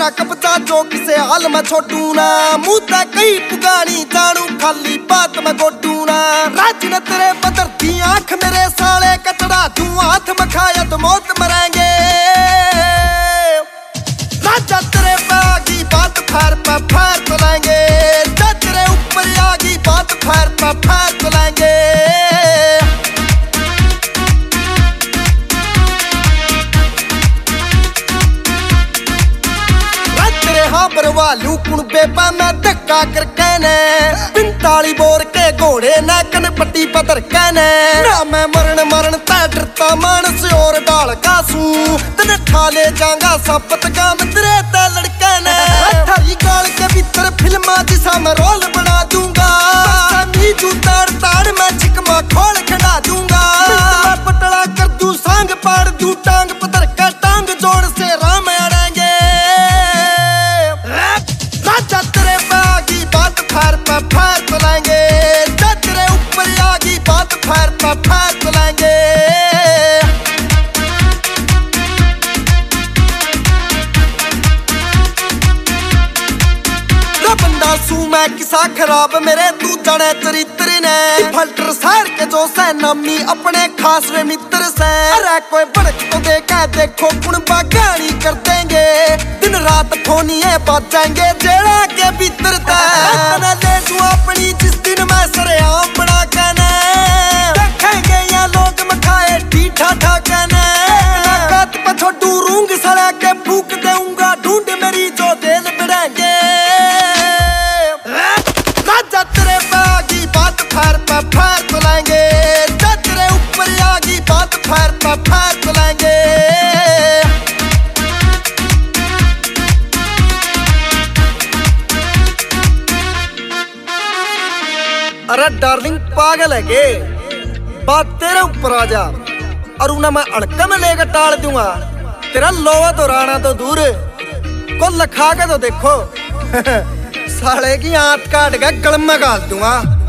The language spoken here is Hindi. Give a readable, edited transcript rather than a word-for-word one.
मेरा कब्जा जो किसे हाल में छोटू ना। मुँह ते कई पुगानी जानू खाली बात में गोटू ना। राज न तेरे बदर दी आंख मेरे साले कचड़ा तू हाथ में खाया तो मौत मरेंगे। राजा तेरे पे आगी बात फैर पे फैर चलेंगे। तेरे ऊपर आगी बात फैर पे फैर चलेंगे। बरवालू कुण बेबा मैं धक्का कर कहने 45 बोर के घोड़े न कन पट्टी पतर कहने ना। मैं मरण मरण तै डरता मानस और डाल कासू तेने ठाले जाऊंगा सापत गाम तेरे ते लड़के ने। थारी गाल के भीतर फिल्मा जिसा मैं रोल बना दूंगा। नीजू ताड़ ताड़ मैं चिकमा खोल खड़ा दूंगा। मैं पटड़ा कर दूं सांग पाड़ दूं टांग पतर का टांग जोड़ से राम अड़ेंगे। राजा तेरे पे आगी बात फैर पे फैर चलेंगे। तेरे ऊपर आगी बात फैर पे फैर चलेंगे। बंदा सू मैं किसा खराब मेरे तू जाने चरित्र ने। फल्टर शहर के जो से नामी अपने खास वे मित्र से। अरे कोई भड़क तो देखा देखो कुण बागानी कर देंगे। दिन रात फोनिए बाजेंगे जेड़ा के भीतर ले तू अपनी जिस दिन मैं सरेआम बना कहने। देखेंगे या लोग मखाए ठीठा ठाकने। बात पे छोटू रूंग सड़ा के फूक दूंगा ढूंढ मेरी जो दिल बढ़ेंगे। राजा तेरे पे आगी बात फैर पे फैर चलेंगे। तेरे ऊपर आगी बात फैर पे फैर चलेंगे। अरे डार्लिंग पागल है के बात तेरे ऊपर आ जा और उन्हें मैं अड़का में लेकर टाल दूंगा। तेरा लोहा तो राना तो दूर को लखा के तो देखो साले की आंत काट के गल में गाल दूंगा।